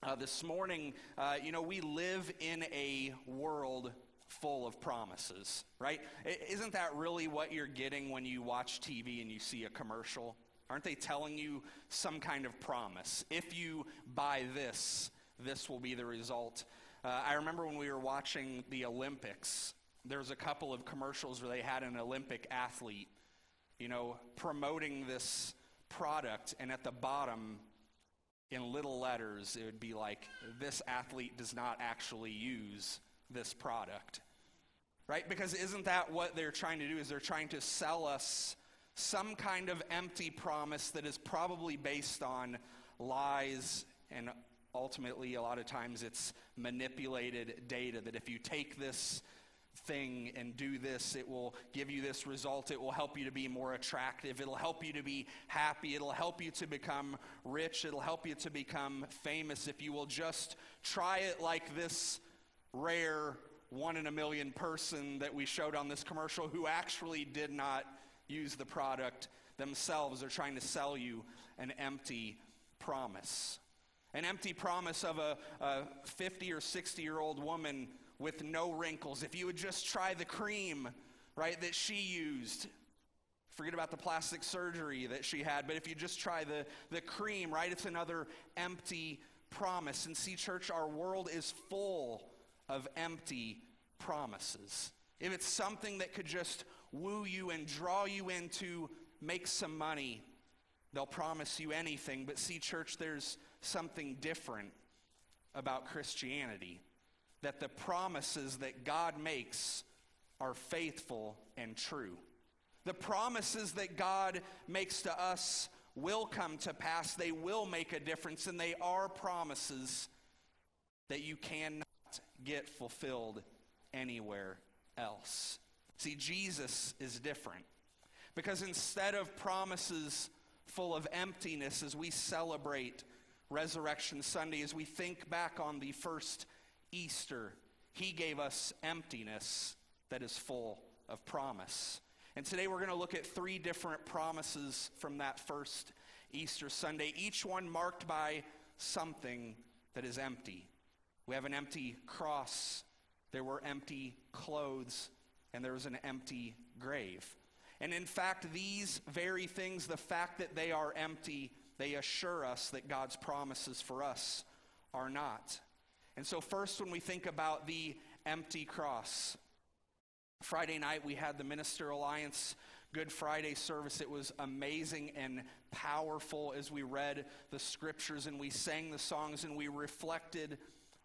This morning, we live in a world full of promises, right? Isn't that really what you're getting when you watch TV and you see a commercial? Aren't they telling you some kind of promise? If you buy this, this will be the result. I remember when we were watching the Olympics, there was a couple of commercials where they had an Olympic athlete, promoting this product, and at the bottom, in little letters, it would be like, this athlete does not actually use this product, right? Because isn't that what they're trying to do, is they're trying to sell us some kind of empty promise that is probably based on lies, and ultimately a lot of times it's manipulated data, that if you take this thing and do this, it will give you this result. It will help you to be more attractive. It'll help you to be happy. It'll help you to become rich. It'll help you to become famous if you will just try it like this rare 1 in a million person that we showed on this commercial who actually did not use the product themselves. They're trying to sell you an empty promise. An empty promise of a 50 or 60-year-old woman with no wrinkles. If you would just try the cream, right, that she used. Forget about the plastic surgery that she had, but if you just try the cream, right, it's another empty promise. And see, church, our world is full of empty promises. If it's something that could just woo you and draw you in to make some money, they'll promise you anything. But see, church, there's something different about Christianity. That the promises that God makes are faithful and true. The promises that God makes to us will come to pass. They will make a difference, and they are promises that you cannot get fulfilled anywhere else. See, Jesus is different. Because instead of promises full of emptiness as we celebrate Resurrection Sunday, as we think back on the first Easter, he gave us emptiness that is full of promise. And today we're going to look at 3 different promises from that first Easter Sunday, each one marked by something that is empty. We have an empty cross, there were empty clothes, and there was an empty grave. And in fact, these very things, the fact that they are empty, they assure us that God's promises for us are not. And so first, when we think about the empty cross, Friday night we had the Minister Alliance Good Friday service. It was amazing and powerful as we read the scriptures and we sang the songs and we reflected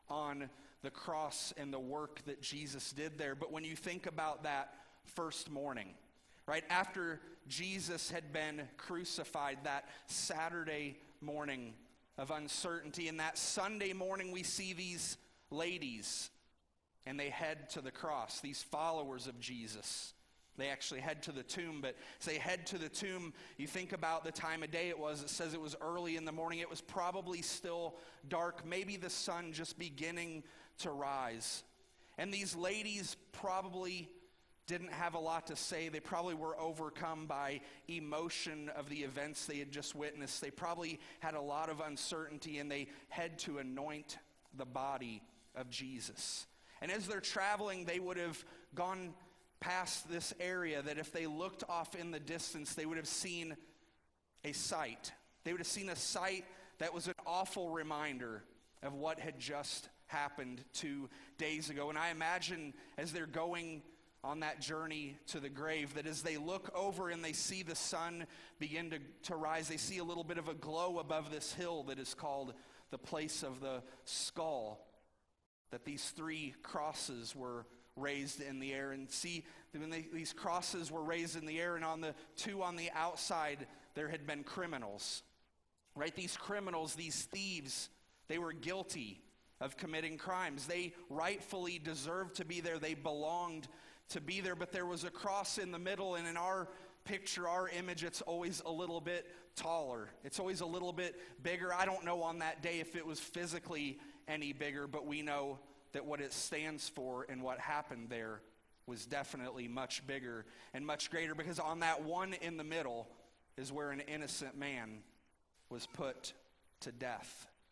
on the cross and the work that Jesus did there. But when you think about that first morning, right after Jesus had been crucified, that Saturday morning of uncertainty, and that Sunday morning we see these ladies and they head to the cross, these followers of Jesus. They actually head to the tomb, but as they head to the tomb, you think about the time of day it was. It says it was early in the morning. It was probably still dark, maybe the sun just beginning to rise. And these ladies probably didn't have a lot to say. They probably were overcome by emotion of the events they had just witnessed. They probably had a lot of uncertainty, and they head to anoint the body of Jesus. And as they're traveling, they would have gone past this area that if they looked off in the distance, they would have seen a sight. They would have seen a sight that was an awful reminder of what had just happened 2 days ago. And I imagine as they're going on that journey to the grave, that as they look over and they see the sun begin to rise, they see a little bit of a glow above this hill that is called the place of the skull, that these 3 crosses were raised in the air. And see, when these crosses were raised in the air, and on the 2 on the outside, there had been criminals, right? These criminals, these thieves, they were guilty of committing crimes. They rightfully deserved to be there. They belonged to be there, but there was a cross in the middle, and in our picture, our image, it's always a little bit taller. It's always a little bit bigger. I don't know on that day if it was physically any bigger, but we know that what it stands for and what happened there was definitely much bigger and much greater, because on that one in the middle is where an innocent man was put to death.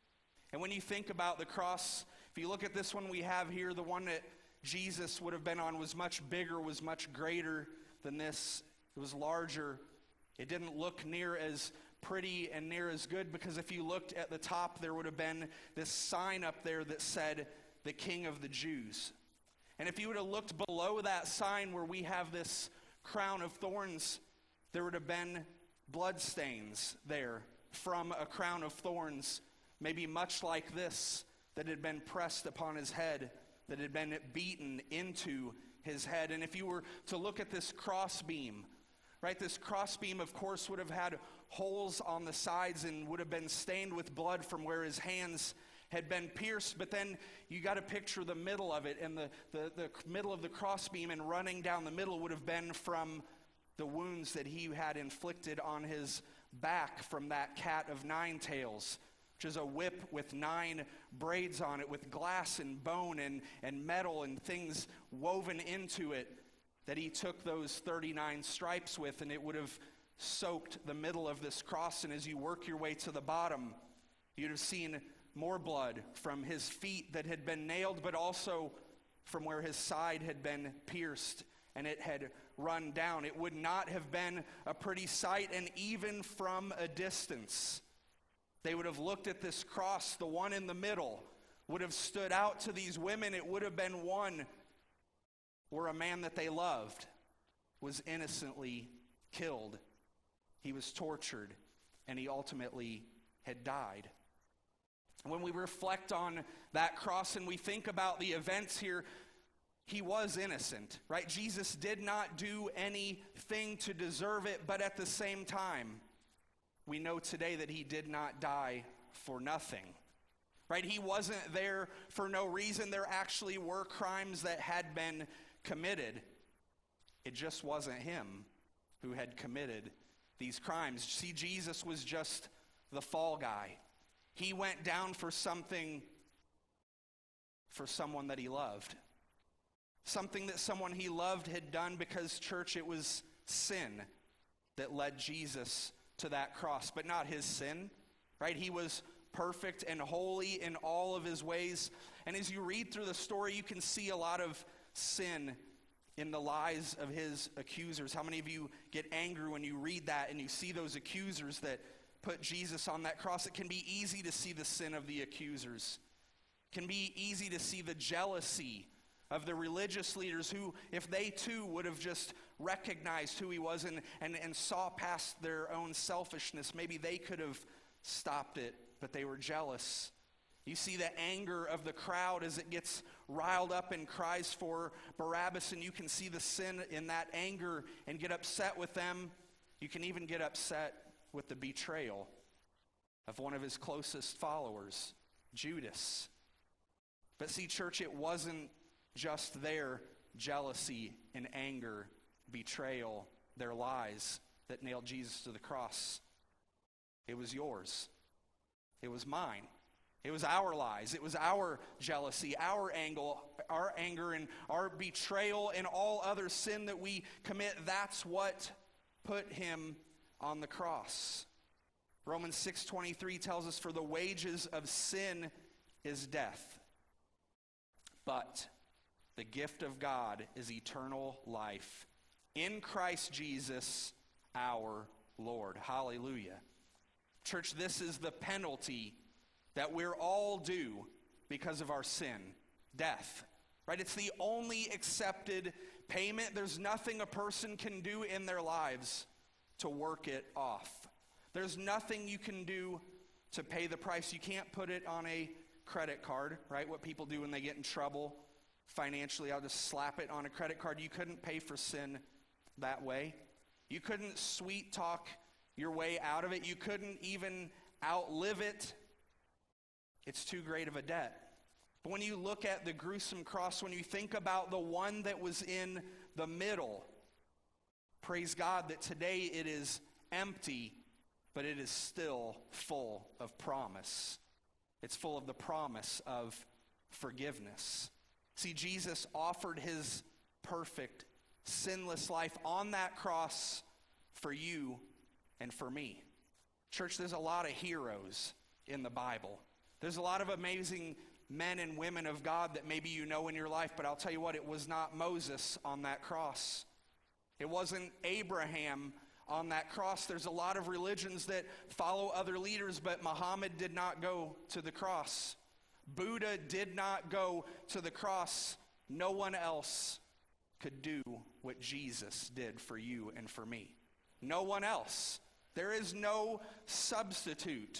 And when you think about the cross, if you look at this one we have here, the one that Jesus would have been on was much bigger, was much greater than this. It was larger. It didn't look near as pretty and near as good, because if you looked at the top, there would have been this sign up there that said, "The King of the Jews." And if you would have looked below that sign where we have this crown of thorns, there would have been blood stains there from a crown of thorns, maybe much like this, that had been pressed upon his head, that had been beaten into his head. And if you were to look at this crossbeam, right, this crossbeam, of course, would have had holes on the sides and would have been stained with blood from where his hands had been pierced. But then you got to picture the middle of it, and the middle of the crossbeam, and running down the middle would have been from the wounds that he had inflicted on his back from that cat of nine tails, which is a whip with 9 braids on it, with glass and bone and metal and things woven into it, that he took those 39 stripes with, and it would have soaked the middle of this cross. And as you work your way to the bottom, you'd have seen more blood from his feet that had been nailed, but also from where his side had been pierced and it had run down. It would not have been a pretty sight, and even from a distance, they would have looked at this cross. The one in the middle would have stood out to these women. It would have been one where a man that they loved was innocently killed. He was tortured, and he ultimately had died. When we reflect on that cross and we think about the events here, he was innocent, right? Jesus did not do anything to deserve it, but at the same time, we know today that he did not die for nothing, right? He wasn't there for no reason. There actually were crimes that had been committed. It just wasn't him who had committed these crimes. See, Jesus was just the fall guy. He went down for something, for someone that he loved. Something that someone he loved had done, because, church, it was sin that led Jesus to that cross, but not his sin, right? He was perfect and holy in all of his ways. And as you read through the story, you can see a lot of sin in the lies of his accusers. How many of you get angry when you read that and you see those accusers that put Jesus on that cross? It can be easy to see the sin of the accusers. It can be easy to see the jealousy of the religious leaders who, if they too would have just recognized who he was and saw past their own selfishness, maybe they could have stopped it, but they were jealous. You see the anger of the crowd as it gets riled up and cries for Barabbas, and you can see the sin in that anger and get upset with them. You can even get upset with the betrayal of one of his closest followers, Judas. But see, church, it wasn't just their jealousy and anger, betrayal, their lies that nailed Jesus to the cross. It was yours. It was mine. It was our lies. It was our jealousy, our anger, and our betrayal, and all other sin that we commit. That's what put him on the cross. Romans 6:23 tells us, "For the wages of sin is death, but the gift of God is eternal life in Christ Jesus our Lord." Hallelujah. Church, this is the penalty that we're all due because of our sin, death, right? It's the only accepted payment. There's nothing a person can do in their lives to work it off. There's nothing you can do to pay the price. You can't put it on a credit card, right? What people do when they get in trouble financially, I'll just slap it on a credit card. You couldn't pay for sin that way. You couldn't sweet talk your way out of it. You couldn't even outlive it. It's too great of a debt. But when you look at the gruesome cross, when you think about the one that was in the middle, praise God that today it is empty, but it is still full of promise. It's full of the promise of forgiveness. See, Jesus offered his perfect, sinless life on that cross for you and for me. Church, there's a lot of heroes in the Bible. There's a lot of amazing men and women of God that maybe you know in your life, but I'll tell you what, it was not Moses on that cross. It wasn't Abraham on that cross. There's a lot of religions that follow other leaders, but Muhammad did not go to the cross. Buddha did not go to the cross. No one else could do what Jesus did for you and for me. No one else. There is no substitute.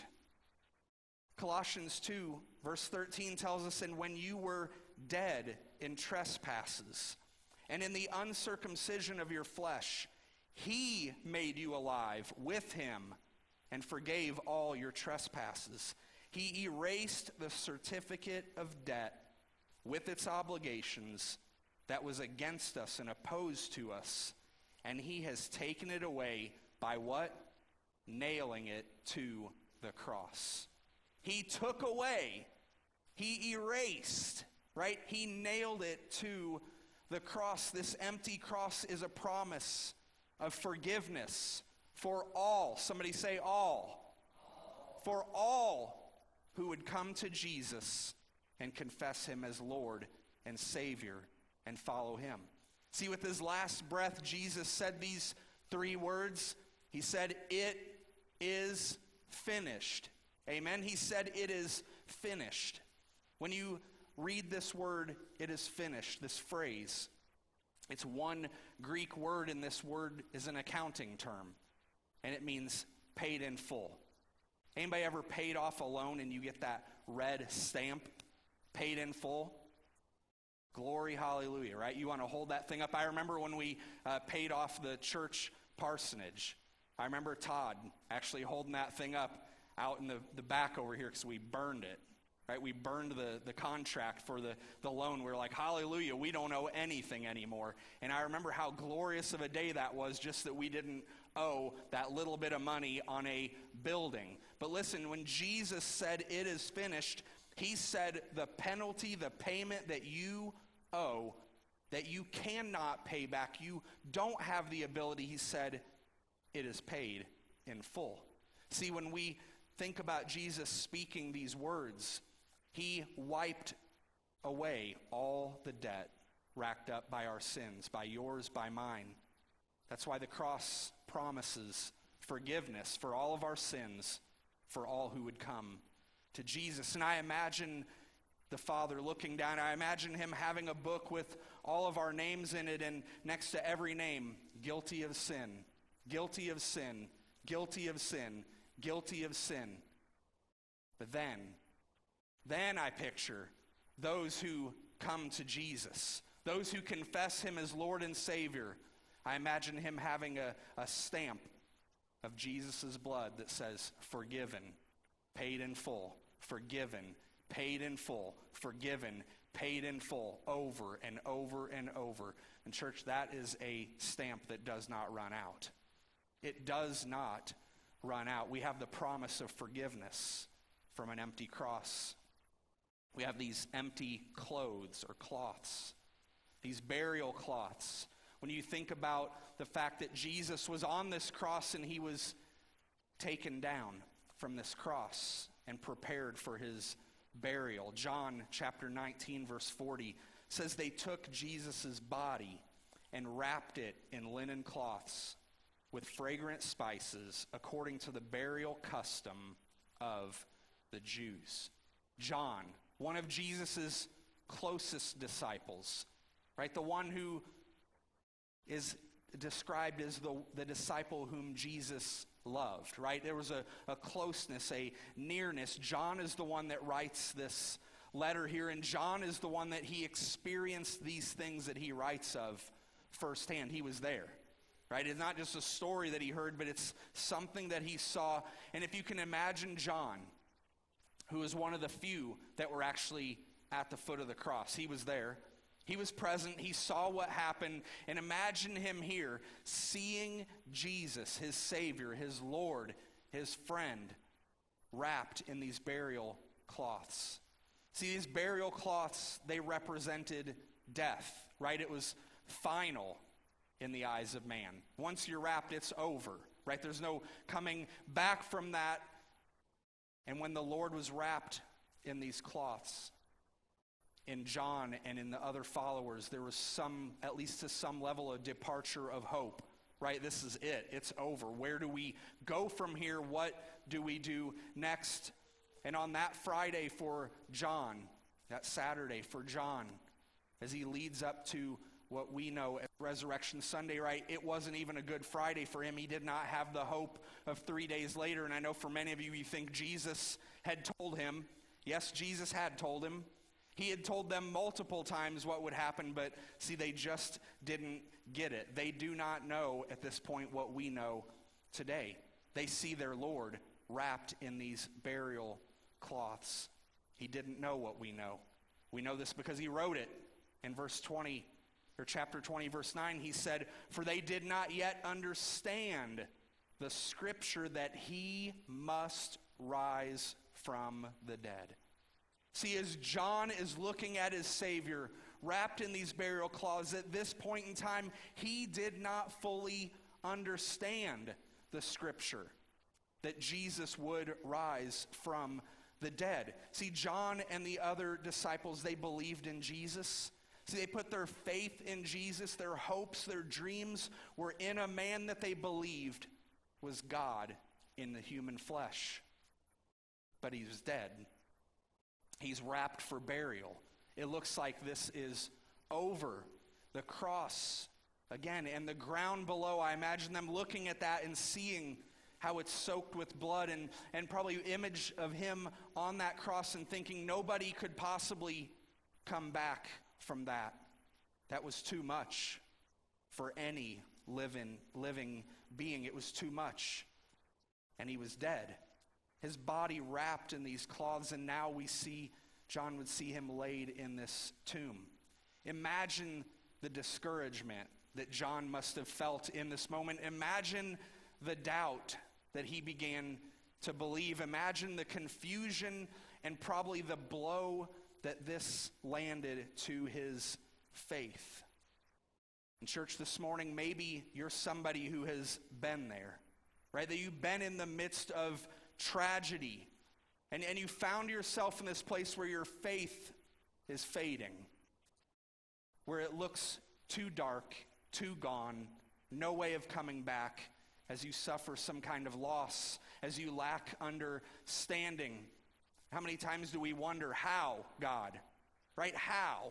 Colossians 2, verse 13 tells us, "And when you were dead in trespasses, and in the uncircumcision of your flesh, he made you alive with him and forgave all your trespasses. He erased the certificate of debt with its obligations that was against us and opposed to us, and he has taken it away by" what? Nailing it to the cross. He took away, he erased, right? He nailed it to the cross. This empty cross is a promise of forgiveness for all. Somebody say all. For all who would come to Jesus and confess him as Lord and Savior and follow him. See, with his last breath, Jesus said these 3 words. He said, "It is finished." Amen. He said, "It is finished." When you read this word, "it is finished," this phrase, it's one Greek word, and this word is an accounting term, and it means paid in full. Anybody ever paid off a loan and you get that red stamp, paid in full? Glory, hallelujah, right? You want to hold that thing up. I remember when we paid off the church parsonage. I remember Todd actually holding that thing up out in the back over here because we burned it, right? We burned the contract for the loan. We were like, hallelujah, we don't owe anything anymore. And I remember how glorious of a day that was, just that we didn't owe that little bit of money on a building. But listen, when Jesus said it is finished, he said the penalty, the payment that you owe, that you cannot pay back, you don't have the ability, he said, it is paid in full. See, when we think about Jesus speaking these words, he wiped away all the debt racked up by our sins, by yours, by mine. That's why the cross promises forgiveness for all of our sins, for all who would come to Jesus. And I imagine the Father looking down. I imagine him having a book with all of our names in it, and next to every name, guilty of sin, guilty of sin, guilty of sin, guilty of sin. But then I picture those who come to Jesus, those who confess him as Lord and Savior. I imagine him having a stamp of Jesus' blood that says, forgiven, paid in full, forgiven, paid in full, forgiven, paid in full, over and over and over. And church, that is a stamp that does not run out. It does not run out. We have the promise of forgiveness from an empty cross. We have these empty clothes or cloths, these burial cloths. When you think about the fact that Jesus was on this cross and he was taken down from this cross and prepared for his burial. John chapter 19 verse 40 says they took Jesus' body and wrapped it in linen cloths with fragrant spices according to the burial custom of the Jews. John, one of Jesus' closest disciples, right? The one who is described as the disciple whom Jesus loved, right? There was a closeness, a nearness. John is the one that writes this letter here, and John is the one that he experienced these things that he writes of firsthand. He was there, right? It's not just a story that he heard, but it's something that he saw. And if you can imagine John, who was one of the few that were actually at the foot of the cross, he was there. He was present. He saw what happened. And imagine him here seeing Jesus, his Savior, his Lord, his friend, wrapped in these burial cloths. See, these burial cloths, they represented death, right? It was final in the eyes of man. Once you're wrapped, it's over, right? There's no coming back from that. And when the Lord was wrapped in these cloths, in John and in the other followers, there was at least to some level, a departure of hope, right? This is it. It's over. Where do we go from here? What do we do next? And on that Friday for John, that Saturday for John, as he leads up to what we know as Resurrection Sunday, right? It wasn't even a Good Friday for him. He did not have the hope of 3 days later. And I know for many of you, you think Jesus had told him. Yes, Jesus had told him. He had told them multiple times what would happen, but see, they just didn't get it. They do not know at this point what we know today. They see their Lord wrapped in these burial cloths. He didn't know what we know. We know this because he wrote it in chapter 20, verse 9. He said, "For they did not yet understand the scripture that he must rise from the dead." See, as John is looking at his Savior wrapped in these burial cloths, at this point in time, he did not fully understand the scripture that Jesus would rise from the dead. See, John and the other disciples, they believed in Jesus. See, they put their faith in Jesus. Their hopes, their dreams were in a man that they believed was God in the human flesh. But he was dead. He's wrapped for burial. It looks like this is over. The cross, again, and the ground below, I imagine them looking at that and seeing how it's soaked with blood and probably image of him on that cross and thinking nobody could possibly come back from that. That was too much for any living being. It was too much. And he was dead. His body wrapped in these cloths, and now John would see him laid in this tomb. Imagine the discouragement that John must have felt in this moment. Imagine the doubt that he began to believe. Imagine the confusion and probably the blow that this landed to his faith. In church this morning, maybe you're somebody who has been there, right? That you've been in the midst of tragedy, and you found yourself in this place where your faith is fading, where it looks too dark, too gone, no way of coming back, as you suffer some kind of loss, as you lack understanding. How many times do we wonder, how, God? Right? How?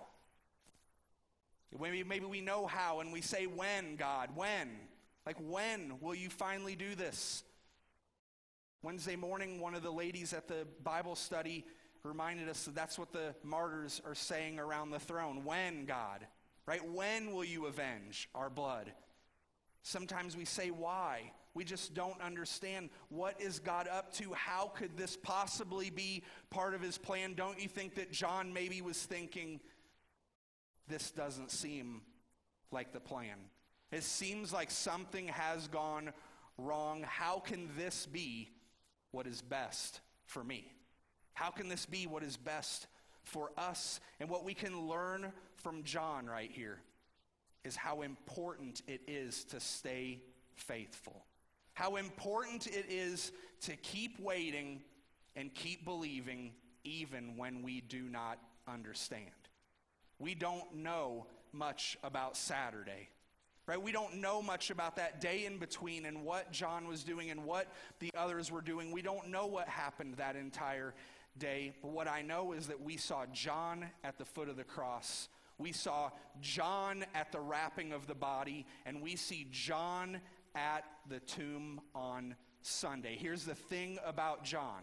Maybe we know how, and we say, when, God? When? Like, when will you finally do this? Wednesday morning, one of the ladies at the Bible study reminded us that that's what the martyrs are saying around the throne. When, God? Right? When will you avenge our blood? Sometimes we say, why? We just don't understand. What is God up to? How could this possibly be part of his plan? Don't you think that John maybe was thinking, this doesn't seem like the plan? It seems like something has gone wrong. How can this be what is best for me? How can this be what is best for us? And what we can learn from John right here is how important it is to stay faithful. How important it is to keep waiting and keep believing even when we do not understand. We don't know much about Saturday, right? We don't know much about that day in between and what John was doing and what the others were doing. We don't know what happened that entire day. But what I know is that we saw John at the foot of the cross. We saw John at the wrapping of the body, and we see John at the tomb on Sunday. Here's the thing about John.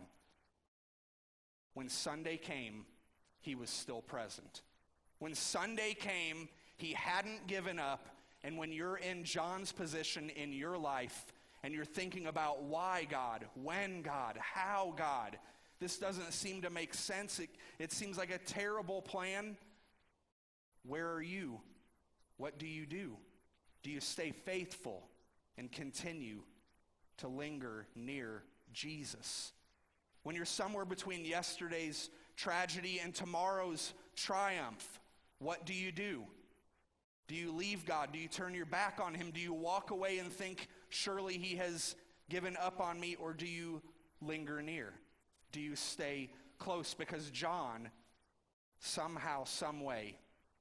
When Sunday came, he was still present. When Sunday came, he hadn't given up. And when you're in John's position in your life, and you're thinking about why God, when God, how God, this doesn't seem to make sense. It seems like a terrible plan. Where are you? What do you do? Do you stay faithful and continue to linger near Jesus? When you're somewhere between yesterday's tragedy and tomorrow's triumph, what do you do? Do you leave God? Do you turn your back on him? Do you walk away and think, surely he has given up on me? Or do you linger near? Do you stay close because John, somehow, some way,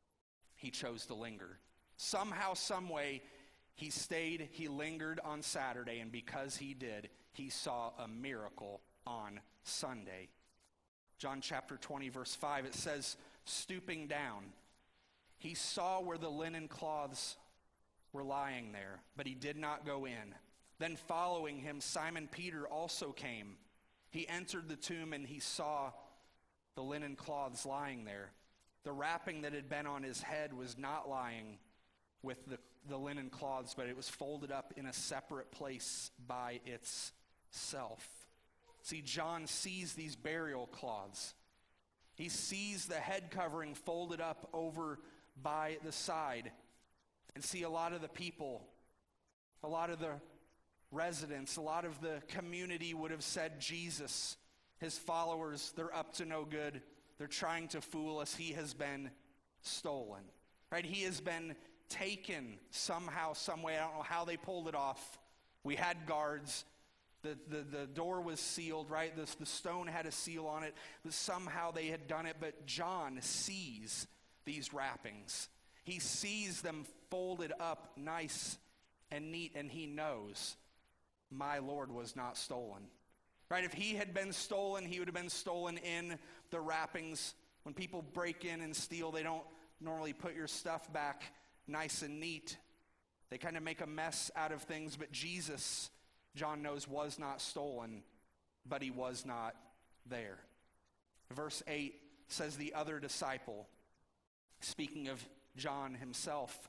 he chose to linger. Somehow, some way, he stayed, he lingered on Saturday, and because he did, he saw a miracle on Sunday. John chapter 20, verse 5, it says, stooping down, he saw where the linen cloths were lying there, but he did not go in. Then following him, Simon Peter also came. He entered the tomb and he saw the linen cloths lying there. The wrapping that had been on his head was not lying with the linen cloths, but it was folded up in a separate place by itself. See, John sees these burial cloths. He sees the head covering folded up over by the side. And see, a lot of the people, a lot of the residents, a lot of the community would have said, Jesus, his followers, they're up to no good. They're trying to fool us. He has been stolen. Right? He has been taken somehow, some way. I don't know how they pulled it off. We had guards. The door was sealed, right? The stone had a seal on it. But somehow they had done it. But John sees these wrappings. He sees them folded up nice and neat, and he knows my Lord was not stolen. Right? If he had been stolen, he would have been stolen in the wrappings. When people break in and steal, they don't normally put your stuff back nice and neat. They kind of make a mess out of things. But Jesus, John knows, was not stolen, but he was not there. Verse 8 says the other disciple, speaking of John himself,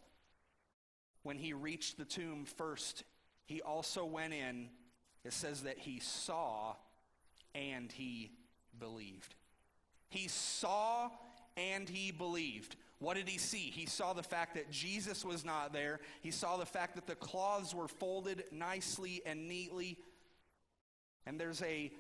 when he reached the tomb first, he also went in. It says that he saw and he believed. He saw and he believed. What did he see? He saw the fact that Jesus was not there. He saw the fact that the cloths were folded nicely and neatly. And there's a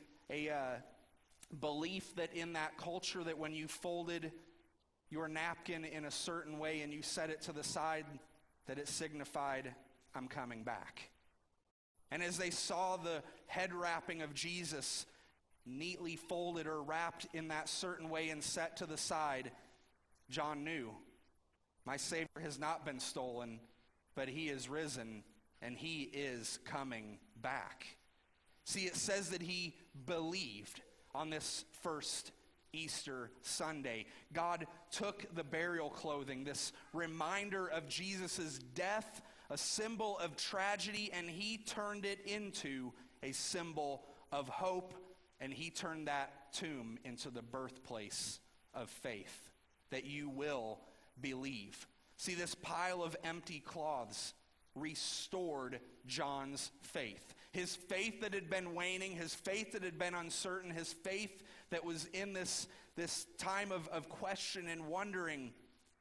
belief that in that culture that when you folded your napkin in a certain way and you set it to the side, that it signified, I'm coming back. And as they saw the head wrapping of Jesus neatly folded or wrapped in that certain way and set to the side, John knew, my Savior has not been stolen, but he is risen and he is coming back. See, it says that he believed on this first Easter Sunday. God took the burial clothing, this reminder of Jesus' death, a symbol of tragedy, and he turned it into a symbol of hope, and he turned that tomb into the birthplace of faith, that you will believe. See, this pile of empty cloths restored John's faith. His faith that had been waning, his faith that had been uncertain, his faith that was in this time of question and wondering,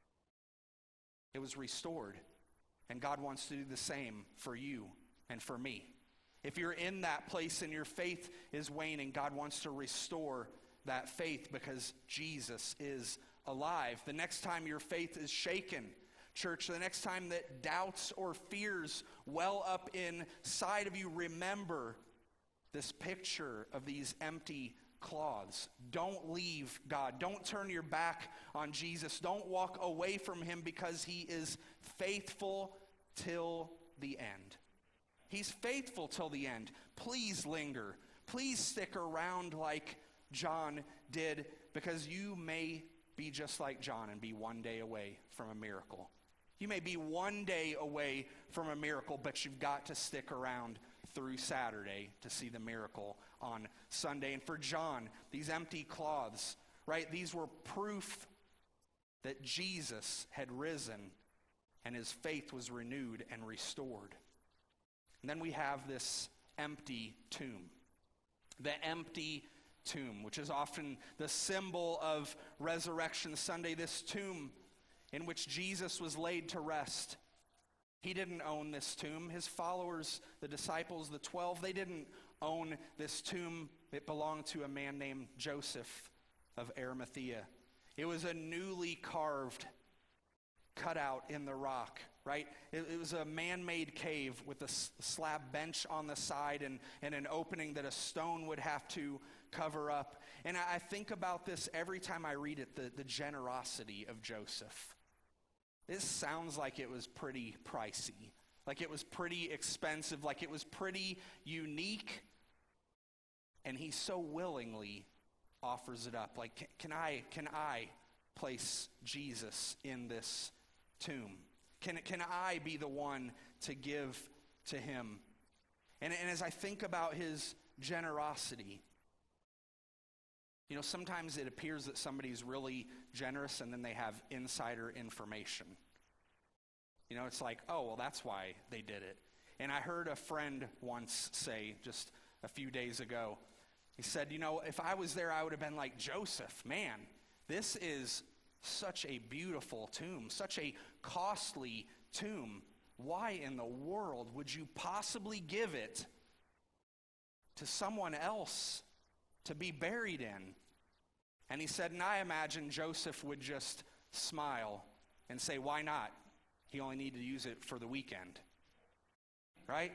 it was restored. And God wants to do the same for you and for me. If you're in that place and your faith is waning, God wants to restore that faith because Jesus is alive. The next time your faith is shaken, church, the next time that doubts or fears well up inside of you, remember this picture of these empty cloths. Don't leave God. Don't turn your back on Jesus. Don't walk away from him because he is faithful till the end. He's faithful till the end. Please linger. Please stick around like John did, because you may be just like John and be one day away from a miracle. You may be one day away from a miracle, but you've got to stick around through Saturday to see the miracle on Sunday. And for John, these empty cloths, right, these were proof that Jesus had risen and his faith was renewed and restored. And then we have this empty tomb. The empty tomb, which is often the symbol of Resurrection Sunday, this tomb in which Jesus was laid to rest. He didn't own this tomb. His followers, the disciples, the 12, they didn't own this tomb. It belonged to a man named Joseph of Arimathea. It was a newly carved cutout in the rock, right? It was a man-made cave with a slab bench on the side and an opening that a stone would have to cover up. And I think about this every time I read it, the generosity of Joseph. This sounds like it was pretty pricey, like it was pretty expensive, like it was pretty unique. And he so willingly offers it up. Like, can I place Jesus in this tomb? Can I be the one to give to him? And as I think about his generosity, you know, sometimes it appears that somebody's really generous and then they have insider information. You know, it's like, oh, well, that's why they did it. And I heard a friend once say, just a few days ago, he said, you know, if I was there, I would have been like, Joseph, man, this is such a beautiful tomb, such a costly tomb. Why in the world would you possibly give it to someone else to be buried in? And he said, and I imagine Joseph would just smile and say, why not? He only needed to use it for the weekend, right?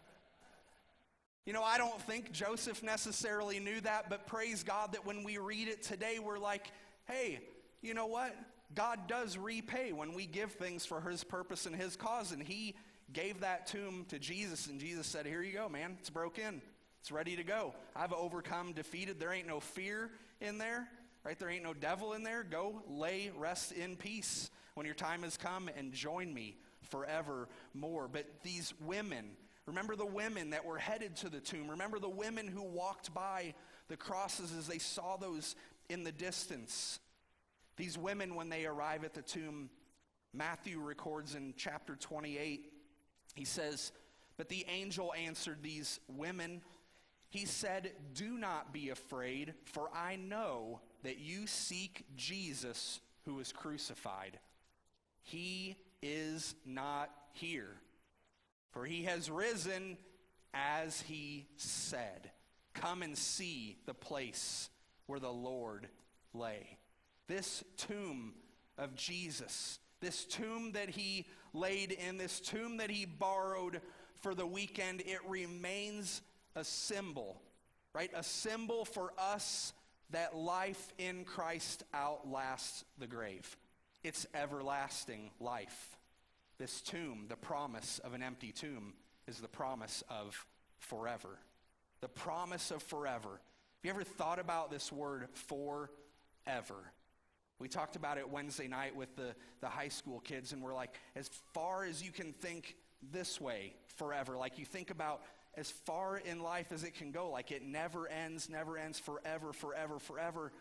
You know, I don't think Joseph necessarily knew that, but praise God that when we read it today, we're like, hey, you know what? God does repay when we give things for his purpose and his cause. And he gave that tomb to Jesus, and Jesus said, here you go, man. It's broken. It's ready to go. I've overcome, defeated. There ain't no fear in there, right? There ain't no devil in there. Go lay, rest in peace when your time has come, and join me forevermore. But these women, remember the women that were headed to the tomb. Remember the women who walked by the crosses as they saw those in the distance. These women, when they arrive at the tomb, Matthew records in chapter 28, he says, but the angel answered these women. He said, do not be afraid, for I know that you seek Jesus who was crucified. He is not here, for he has risen as he said. Come and see the place where the Lord lay. This tomb of Jesus, this tomb that he laid in, this tomb that he borrowed for the weekend, it remains a symbol, right? A symbol for us that life in Christ outlasts the grave. It's everlasting life. This tomb, the promise of an empty tomb, is the promise of forever. The promise of forever. Have you ever thought about this word forever? We talked about it Wednesday night with the high school kids, and we're like, as far as you can think this way, forever. Like you think about as far in life as it can go, like it never ends, forever, forever, forever.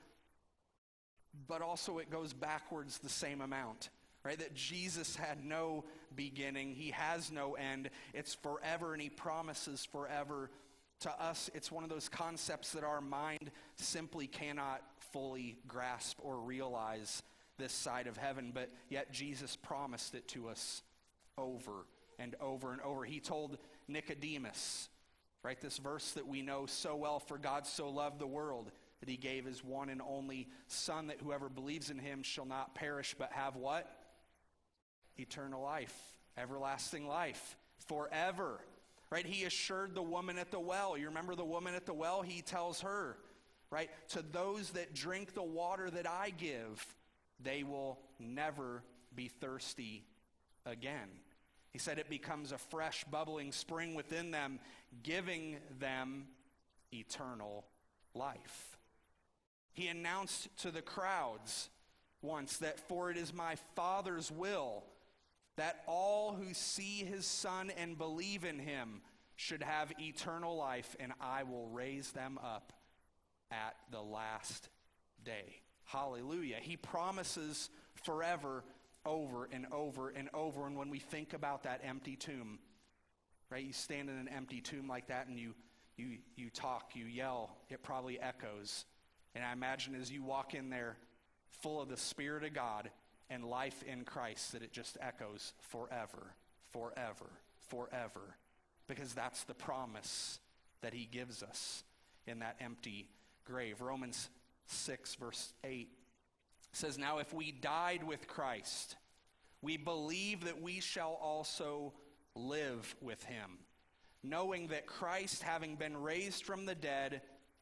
But also it goes backwards the same amount, right? That Jesus had no beginning. He has no end. It's forever, and he promises forever. To us, it's one of those concepts that our mind simply cannot fully grasp or realize this side of heaven, but yet Jesus promised it to us over and over and over. He told Nicodemus, right, this verse that we know so well, for God so loved the world that he gave his one and only Son, that whoever believes in him shall not perish but have what? Eternal life, everlasting life, forever. Right, he assured the woman at the well. You remember the woman at the well? He tells her, right, to those that drink the water that I give, they will never be thirsty again. He said it becomes a fresh, bubbling spring within them, giving them eternal life. He announced to the crowds once that, for it is my Father's will that all who see his Son and believe in him should have eternal life, and I will raise them up at the last day. Hallelujah. He promises forever, over and over and over. And when we think about that empty tomb, right, you stand in an empty tomb like that and you talk, you yell, it probably echoes. And I imagine as you walk in there full of the Spirit of God and life in Christ, that it just echoes forever, forever, forever. Because that's the promise that he gives us in that empty grave. Romans 6 verse 8 says, now if we died with Christ, we believe that we shall also live with him, knowing that Christ, having been raised from the dead,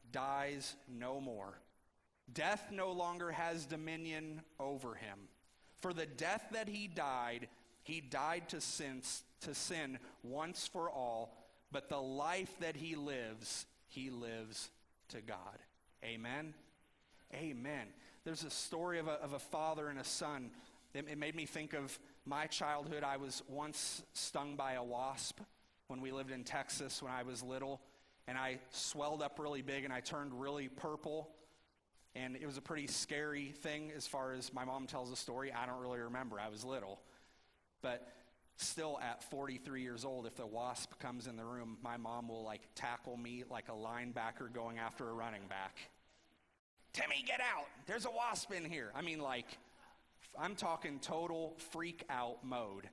dies no more. Death no longer has dominion over him. For the death that he died to sin once for all, but the life that he lives to God. Amen? Amen. There's a story of a father and a son. It made me think of my childhood. I was once stung by a wasp when we lived in Texas when I was little, and I swelled up really big and I turned really purple. And it was a pretty scary thing as far as my mom tells the story. I don't really remember. I was little. But still at 43 years old, if the wasp comes in the room, my mom will tackle me like a linebacker going after a running back. Timmy, get out. There's a wasp in here. I mean, I'm talking total freak out mode.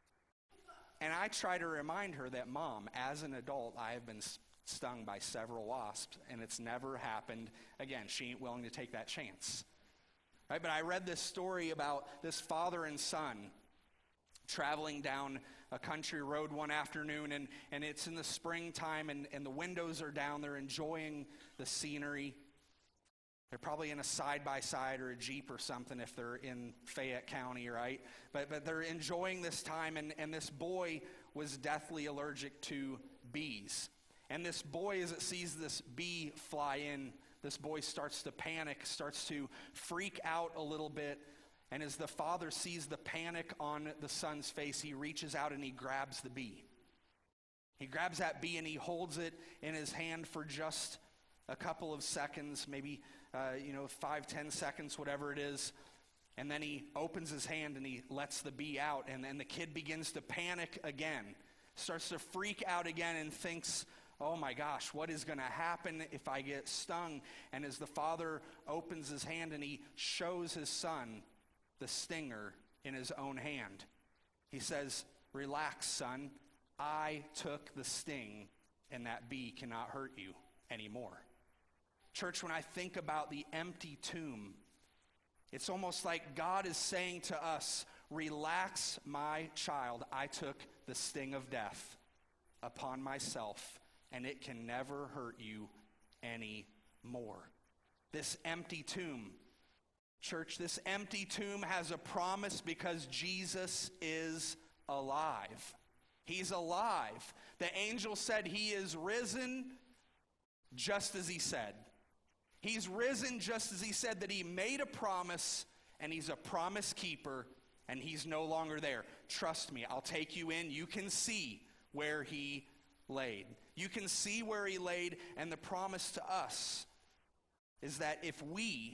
And I try to remind her that, Mom, as an adult, I have been stung by several wasps, and it's never happened again. She ain't willing to take that chance. Right? But I read this story about this father and son traveling down a country road one afternoon, and it's in the springtime, and the windows are down. They're enjoying the scenery. They're probably in a side-by-side or a Jeep or something if they're in Fayette County, right? But they're enjoying this time, and this boy was deathly allergic to bees. And this boy, as it sees this bee fly in, this boy starts to panic, starts to freak out a little bit. And as the father sees the panic on the son's face, he reaches out and he grabs the bee. He grabs that bee and he holds it in his hand for just a couple of seconds, maybe 5-10 seconds, whatever it is. And then he opens his hand and he lets the bee out. And then the kid begins to panic again, starts to freak out again and thinks, oh my gosh, what is going to happen if I get stung? And as the father opens his hand and he shows his son the stinger in his own hand, he says, relax, son. I took the sting, and that bee cannot hurt you anymore. Church, when I think about the empty tomb, it's almost like God is saying to us, relax, my child. I took the sting of death upon myself, and it can never hurt you anymore. This empty tomb, church, this empty tomb has a promise because Jesus is alive. He's alive. The angel said he is risen just as he said. He's risen just as he said, that he made a promise, and he's a promise keeper, and he's no longer there. Trust me, I'll take you in. You can see where he laid. You can see where he laid, and the promise to us is that if we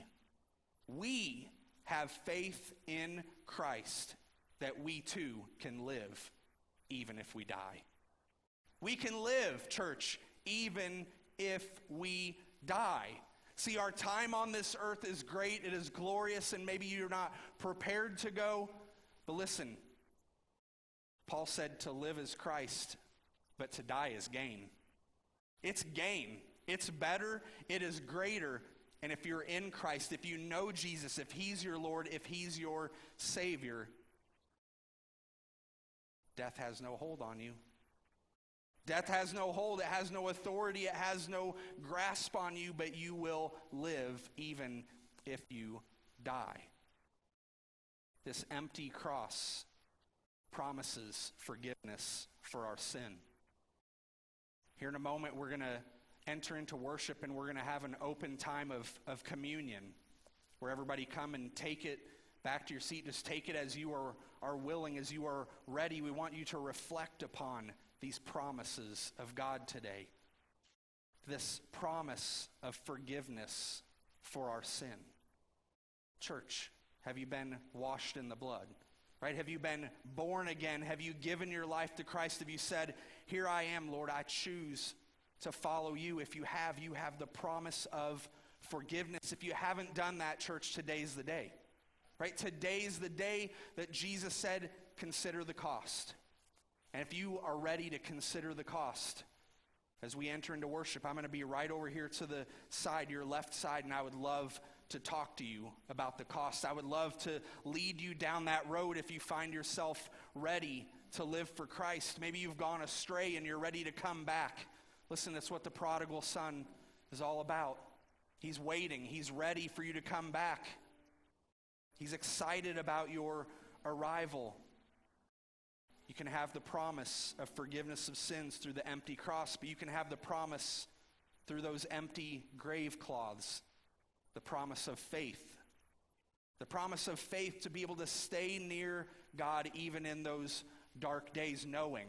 have faith in Christ, that we too can live even if we die. We can live, church, even if we die. See, our time on this earth is great, it is glorious, and maybe you're not prepared to go. But listen, Paul said to live is Christ, but to die is gain. It's gain. It's better. It is greater. And if you're in Christ, if you know Jesus, if he's your Lord, if he's your Savior, death has no hold on you. Death has no hold. It has no authority. It has no grasp on you, but you will live even if you die. This empty cross promises forgiveness for our sin. Here in a moment, we're going to enter into worship, and we're going to have an open time of communion where everybody come and take it back to your seat. Just take it as you are willing, as you are ready. We want you to reflect upon these promises of God today. This promise of forgiveness for our sin. Church, have you been washed in the blood? Right? Have you been born again? Have you given your life to Christ? Have you said, here I am, Lord, I choose to follow you? If you have the promise of forgiveness. If you haven't done that, church, today's the day. Right? Today's the day that Jesus said, consider the cost. And if you are ready to consider the cost, as we enter into worship, I'm going to be right over here to the side, your left side, and I would love to talk to you about the cost. I would love to lead you down that road if you find yourself ready to live for Christ. Maybe you've gone astray and you're ready to come back. Listen, that's what the prodigal son is all about. He's waiting. He's ready for you to come back. He's excited about your arrival. You can have the promise of forgiveness of sins through the empty cross, but you can have the promise through those empty grave cloths, the promise of faith. The promise of faith to be able to stay near God even in those dark days, knowing,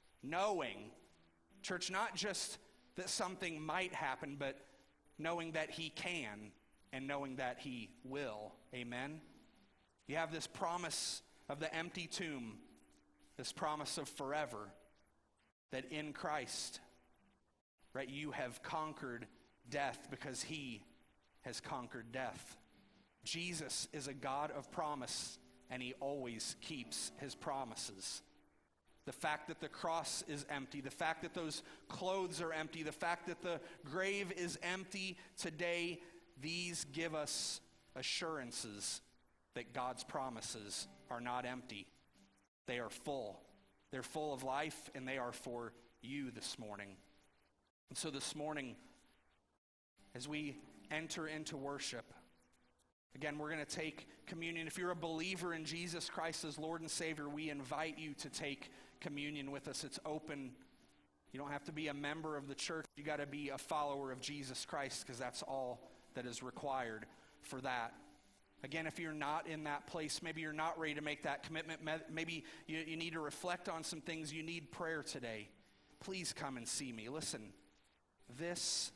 church, not just that something might happen, but knowing that he can and knowing that he will. Amen? You have this promise of the empty tomb, this promise of forever, that in Christ, right, you have conquered death because he has conquered death. Jesus is a God of promise, and he always keeps his promises. The fact that the cross is empty, the fact that those clothes are empty, the fact that the grave is empty today, these give us assurances that God's promises are not empty. They are full. They're full of life, and they are for you this morning. And so this morning, as we enter into worship, again, we're going to take communion. If you're a believer in Jesus Christ as Lord and Savior, we invite you to take communion with us. It's open. You don't have to be a member of the church. You got to be a follower of Jesus Christ, because that's all that is required for that. Again, if you're not in that place, maybe you're not ready to make that commitment, maybe you need to reflect on some things, you need prayer today, please come and see me. Listen, this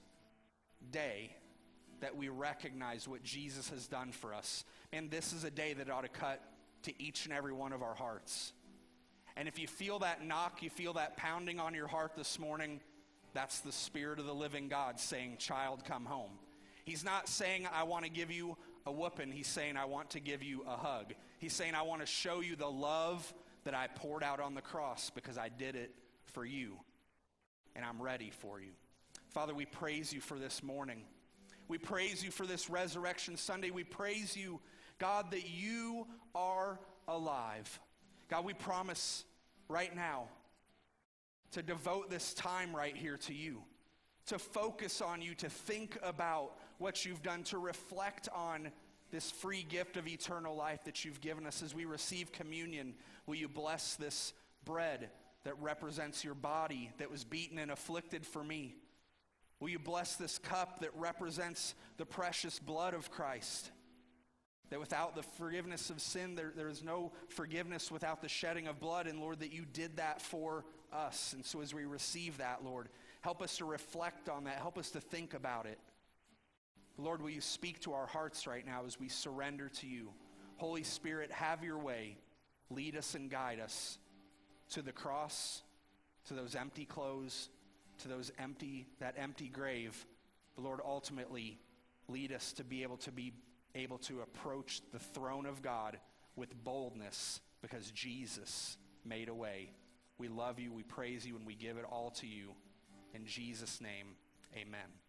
day that we recognize what Jesus has done for us, and this is a day that ought to cut to each and every one of our hearts. And if you feel that knock, you feel that pounding on your heart this morning, that's the Spirit of the living God saying, child, come home. He's not saying, I want to give you a whooping. He's saying, I want to give you a hug. He's saying, I want to show you the love that I poured out on the cross because I did it for you, and I'm ready for you. Father, we praise you for this morning. We praise you for this Resurrection Sunday. We praise you, God, that you are alive. God, we promise right now to devote this time right here to you, to focus on you, to think about what you've done, to reflect on this free gift of eternal life that you've given us. As we receive communion, will you bless this bread that represents your body that was beaten and afflicted for me? Will you bless this cup that represents the precious blood of Christ? That without the forgiveness of sin, there is no forgiveness without the shedding of blood. And Lord, that you did that for us. And so as we receive that, Lord, help us to reflect on that. Help us to think about it. Lord, will you speak to our hearts right now as we surrender to you? Holy Spirit, have your way. Lead us and guide us to the cross, to those empty clothes, to that empty grave. But Lord, ultimately, lead us to be able to approach the throne of God with boldness because Jesus made a way. We love you, we praise you, and we give it all to you. In Jesus' name, amen.